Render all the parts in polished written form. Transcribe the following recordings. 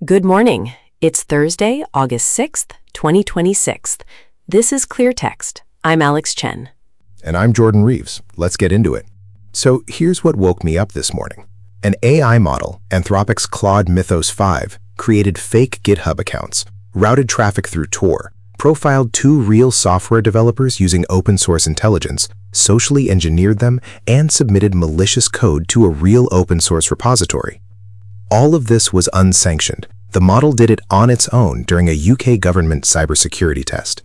Good morning. It's Thursday, August 6th, 2026. This is Clear Text. I'm Alex Chen. And I'm Jordan Reeves. Let's get into it. So here's what woke me up this morning. An AI model, Anthropic's Claude Mythos 5, created fake GitHub accounts, routed traffic through Tor, profiled two real software developers using open source intelligence, socially engineered them, and submitted malicious code to a real open source repository. All of this was unsanctioned. The model did it on its own during a UK government cybersecurity test.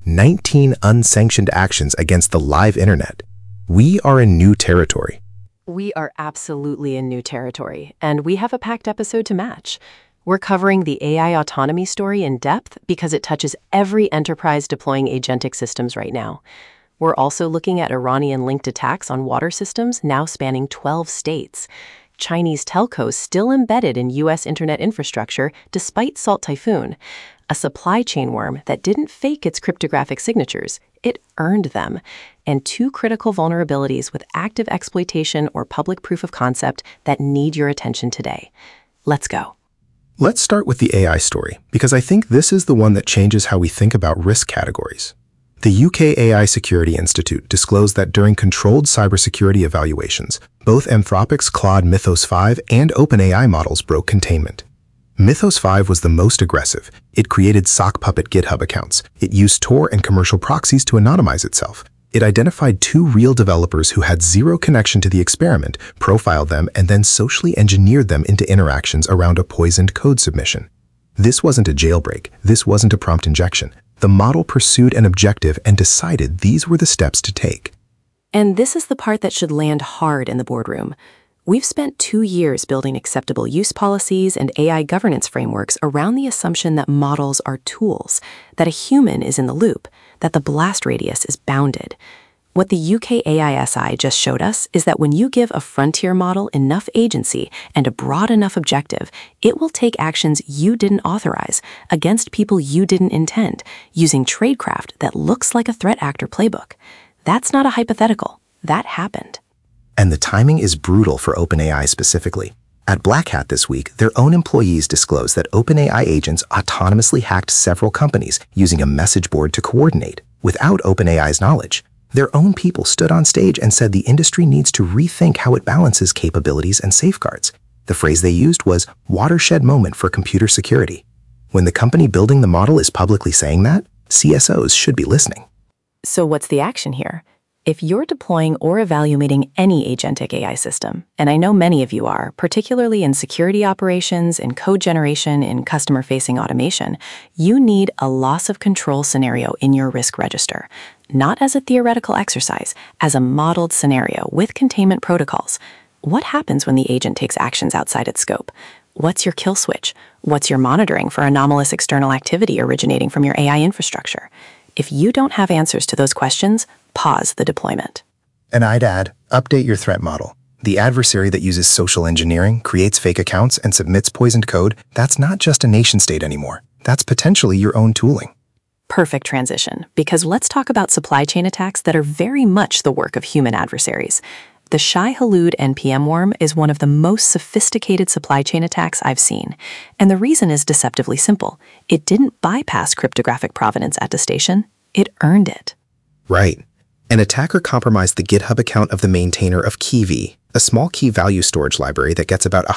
19 unsanctioned actions against the live internet. We are in new territory. We are absolutely in new territory, and we have a packed episode to match. We're covering the AI autonomy story in depth because it touches every enterprise deploying agentic systems right now. We're also looking at Iranian-linked attacks on water systems now spanning 12 states. Chinese telcos still embedded in U.S. internet infrastructure despite Salt Typhoon, a supply chain worm that didn't fake its cryptographic signatures, it earned them, and two critical vulnerabilities with active exploitation or public proof of concept that need your attention today. Let's go. Let's start with the AI story, because I think this is the one that changes how we think about risk categories. The UK AI Security Institute disclosed that during controlled cybersecurity evaluations, both Anthropic's Claude Mythos 5 and OpenAI models broke containment. Mythos 5 was the most aggressive. It created sock puppet GitHub accounts. It used Tor and commercial proxies to anonymize itself. It identified two real developers who had zero connection to the experiment, profiled them, and then socially engineered them into interactions around a poisoned code submission. This wasn't a jailbreak. This wasn't a prompt injection. The model pursued an objective and decided these were the steps to take. And this is the part that should land hard in the boardroom. We've spent 2 years building acceptable use policies and AI governance frameworks around the assumption that models are tools, that a human is in the loop, that the blast radius is bounded. What the UK AISI just showed us is that when you give a frontier model enough agency and a broad enough objective, it will take actions you didn't authorize against people you didn't intend, using tradecraft that looks like a threat actor playbook. That's not a hypothetical. That happened. And the timing is brutal for OpenAI specifically. At Black Hat this week, their own employees disclosed that OpenAI agents autonomously hacked several companies using a message board to coordinate, without OpenAI's knowledge. Their own people stood on stage and said the industry needs to rethink how it balances capabilities and safeguards. The phrase they used was watershed moment for computer security. When the company building the model is publicly saying that, CSOs should be listening. So what's the action here? If you're deploying or evaluating any agentic AI system, and I know many of you are, particularly in security operations, in code generation, in customer-facing automation, you need a loss of control scenario in your risk register, not as a theoretical exercise, as a modeled scenario with containment protocols. What happens when the agent takes actions outside its scope? What's your kill switch? What's your monitoring for anomalous external activity originating from your AI infrastructure? If you don't have answers to those questions, pause the deployment. And I'd add, update your threat model. The adversary that uses social engineering, creates fake accounts, and submits poisoned code, that's not just a nation state anymore. That's potentially your own tooling. Perfect transition, because let's talk about supply chain attacks that are very much the work of human adversaries. The Shai-Hulud NPM worm is one of the most sophisticated supply chain attacks I've seen, and the reason is deceptively simple. It didn't bypass cryptographic provenance attestation, it earned it. Right. An attacker compromised the GitHub account of the maintainer of KeyV, a small key value storage library that gets about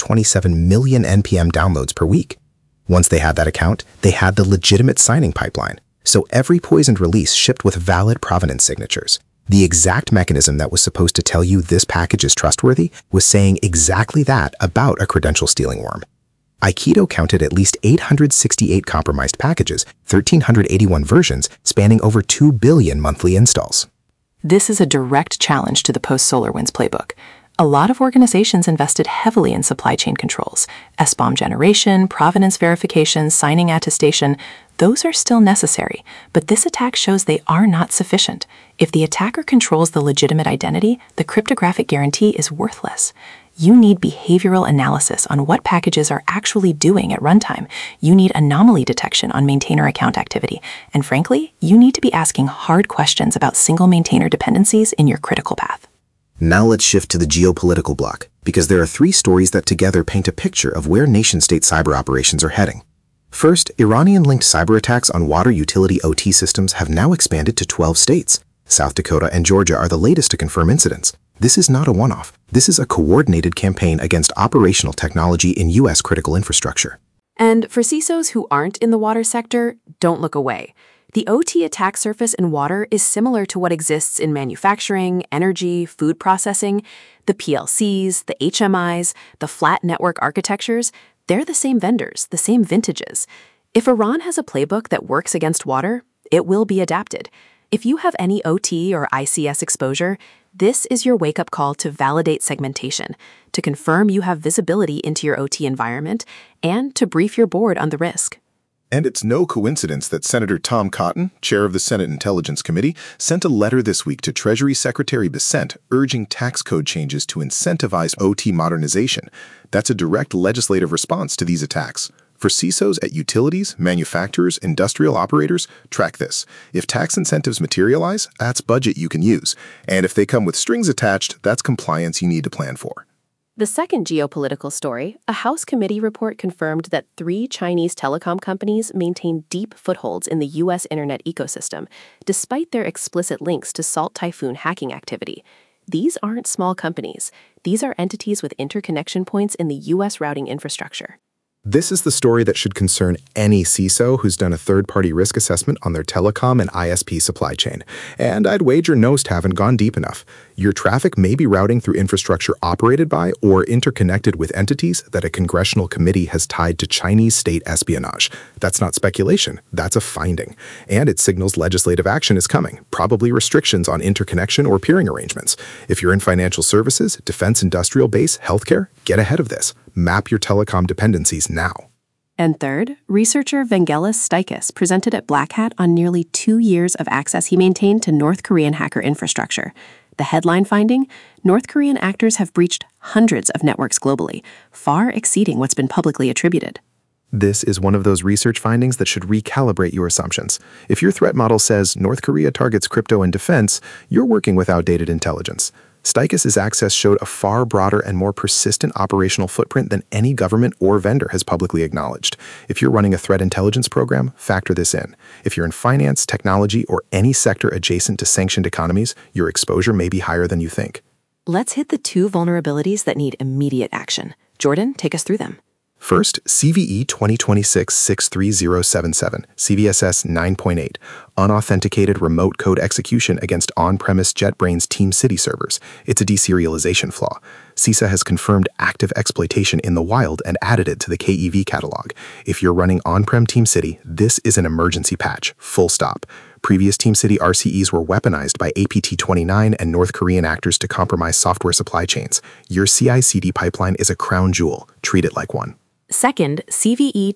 127 million NPM downloads per week. Once they had that account, they had the legitimate signing pipeline, so every poisoned release shipped with valid provenance signatures. The exact mechanism that was supposed to tell you this package is trustworthy was saying exactly that about a credential stealing worm. Aikido counted at least 868 compromised packages, 1,381 versions, spanning over 2 billion monthly installs. This is a direct challenge to the post-SolarWinds playbook. A lot of organizations invested heavily in supply chain controls. SBOM generation, provenance verification, signing attestation, those are still necessary, but this attack shows they are not sufficient. If the attacker controls the legitimate identity, the cryptographic guarantee is worthless. You need behavioral analysis on what packages are actually doing at runtime. You need anomaly detection on maintainer account activity. And frankly, you need to be asking hard questions about single maintainer dependencies in your critical path. Now let's shift to the geopolitical block. because there are three stories that together paint a picture of where nation-state cyber operations are heading. First, Iranian-linked cyber attacks on water utility OT systems have now expanded to 12 states. South Dakota and Georgia are the latest to confirm incidents. This is not a one-off. This is a coordinated campaign against operational technology in U.S. critical infrastructure. And for CISOs who aren't in the water sector, don't look away. The OT attack surface in water is similar to what exists in manufacturing, energy, food processing. The PLCs, the HMIs, the flat network architectures, they're the same vendors, the same vintages. If Iran has a playbook that works against water, it will be adapted. If you have any OT or ICS exposure, this is your wake-up call to validate segmentation, to confirm you have visibility into your OT environment, and to brief your board on the risk. And it's no coincidence that Senator Tom Cotton, chair of the Senate Intelligence Committee, sent a letter this week to Treasury Secretary Bessent urging tax code changes to incentivize OT modernization. That's a direct legislative response to these attacks. For CISOs at utilities, manufacturers, industrial operators, track this. If tax incentives materialize, that's budget you can use. And if they come with strings attached, that's compliance you need to plan for. The second geopolitical story, a House committee report confirmed that 3 Chinese telecom companies maintain deep footholds in the U.S. internet ecosystem, despite their explicit links to Salt Typhoon hacking activity. These aren't small companies. These are entities with interconnection points in the U.S. routing infrastructure. This is the story that should concern any CISO who's done a third-party risk assessment on their telecom and ISP supply chain. And I'd wager most haven't gone deep enough. Your traffic may be routing through infrastructure operated by or interconnected with entities that a congressional committee has tied to Chinese state espionage. That's not speculation, that's a finding. And it signals legislative action is coming, probably restrictions on interconnection or peering arrangements. If you're in financial services, defense industrial base, healthcare, get ahead of this. Map your telecom dependencies now. And third, researcher Vangelis Stikis presented at Black Hat on nearly 2 years of access he maintained to North Korean hacker infrastructure. The headline finding, North Korean actors have breached hundreds of networks globally, far exceeding what's been publicly attributed. This is one of those research findings that should recalibrate your assumptions. If your threat model says North Korea targets crypto and defense, you're working with outdated intelligence. Stikis' access showed a far broader and more persistent operational footprint than any government or vendor has publicly acknowledged. If you're running a threat intelligence program, factor this in. If you're in finance, technology, or any sector adjacent to sanctioned economies, your exposure may be higher than you think. Let's hit the 2 vulnerabilities that need immediate action. Jordan, take us through them. First, CVE 2026-63077, CVSS 9.8, unauthenticated remote code execution against on-premise JetBrains TeamCity servers. It's a deserialization flaw. CISA has confirmed active exploitation in the wild and added it to the KEV catalog. If you're running on-prem TeamCity, this is an emergency patch, full stop. Previous TeamCity RCEs were weaponized by APT29 and North Korean actors to compromise software supply chains. Your CI/CD pipeline is a crown jewel. Treat it like one. Second, CVE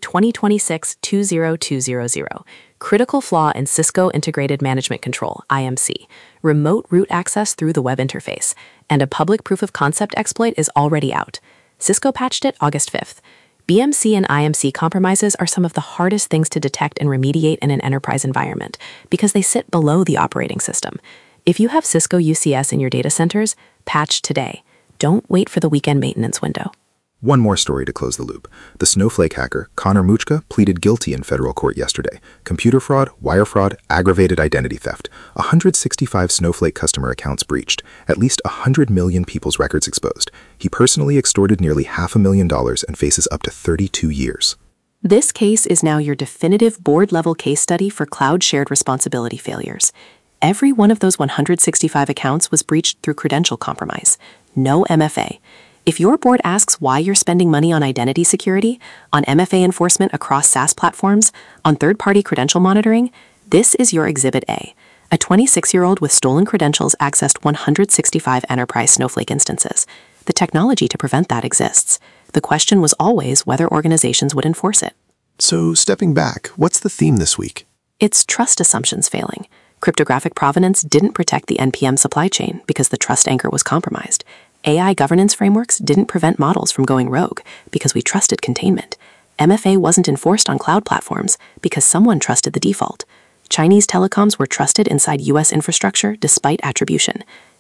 2026-20200, critical flaw in Cisco Integrated Management Control, IMC, remote root access through the web interface, and a public proof of concept exploit is already out. Cisco patched it August 5th. BMC and IMC compromises are some of the hardest things to detect and remediate in an enterprise environment because they sit below the operating system. If you have Cisco UCS in your data centers, patch today. Don't wait for the weekend maintenance window. One more story to close the loop. The Snowflake hacker, Connor Muchka, pleaded guilty in federal court yesterday. Computer fraud, wire fraud, aggravated identity theft. 165 Snowflake customer accounts breached. At least 100 million people's records exposed. He personally extorted nearly $500,000 and faces up to 32 years. This case is now your definitive board-level case study for cloud shared responsibility failures. Every one of those 165 accounts was breached through credential compromise. No MFA. If your board asks why you're spending money on identity security, on MFA enforcement across SaaS platforms, on third-party credential monitoring, this is your Exhibit A. A 26-year-old with stolen credentials accessed 165 enterprise Snowflake instances. The technology to prevent that exists. The question was always whether organizations would enforce it. So, stepping back, what's the theme this week? It's trust assumptions failing. Cryptographic provenance didn't protect the NPM supply chain because the trust anchor was compromised. AI governance frameworks didn't prevent models from going rogue because we trusted containment. MFA wasn't enforced on cloud platforms because someone trusted the default. Chinese telecoms were trusted inside U.S. infrastructure despite attribution.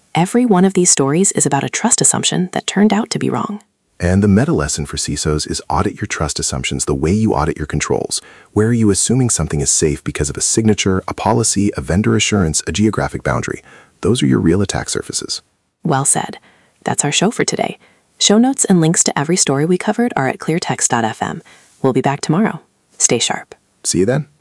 Every one of these stories is about a trust assumption that turned out to be wrong. And the meta lesson for CISOs is audit your trust assumptions the way you audit your controls. Where are you assuming something is safe because of a signature, a policy, a vendor assurance, a geographic boundary? Those are your real attack surfaces. Well said. That's our show for today. Show notes and links to every story we covered are at cleartext.fm. We'll be back tomorrow. Stay sharp. See you then.